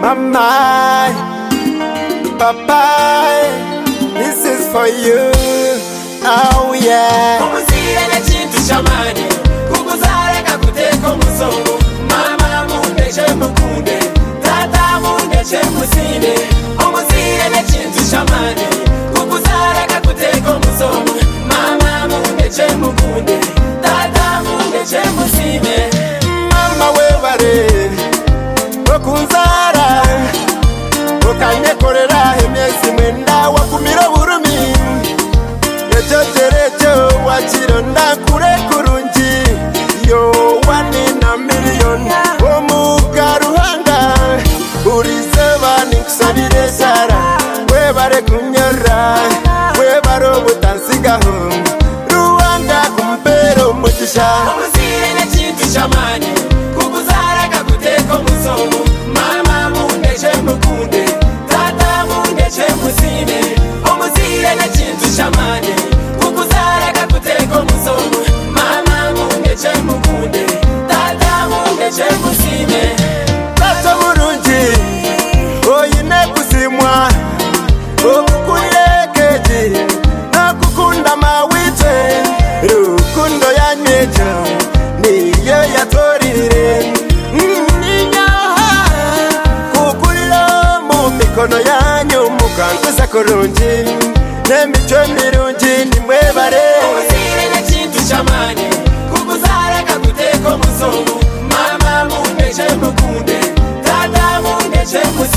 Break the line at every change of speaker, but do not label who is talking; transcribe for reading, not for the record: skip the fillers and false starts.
Mama, Papa, this is for you. Oh yeah.
Kumusire na chintu shamani, kukuzare kakuteko musongo. Mama mundeche mukunde, tata mundeche musine. Kumusire na chintu shamani, kukuzare kakuteko musongo. Mama mundeche mukunde, tata mundeche musine.
Mama webare, okunzara, okanyekorera emyezi mwenda wakumira burumi. Ejojerejo wachironda kure kurungi, yo 1 in a million. Omugaruhanga uriseba nikusabire sara, webare kunyora, webare obutansigaho, ruhanga kumpero mugisha.
Kumusire na chintu shamani, kukuzara kakuteko musongo. Mama mundeche mukunde, tata mundeche musine. Kumusire na chintu shamani, kukuzara kakuteko musongo. Mama mundeche mukunde, tata mundeche musine.
Tata burungi oyine kusimwa, okukulire keji nakukunda mawite, rukundo yanyejo niyo yatorire. Ninyaha kukulira mu mikono yanyu mukanguza kurungi, n'emico mirungi nimwebare.
Kumusire na chintu shamani, kukuzara kakuteko musongo. Mama mundeche mukunde, tata mundeche musine.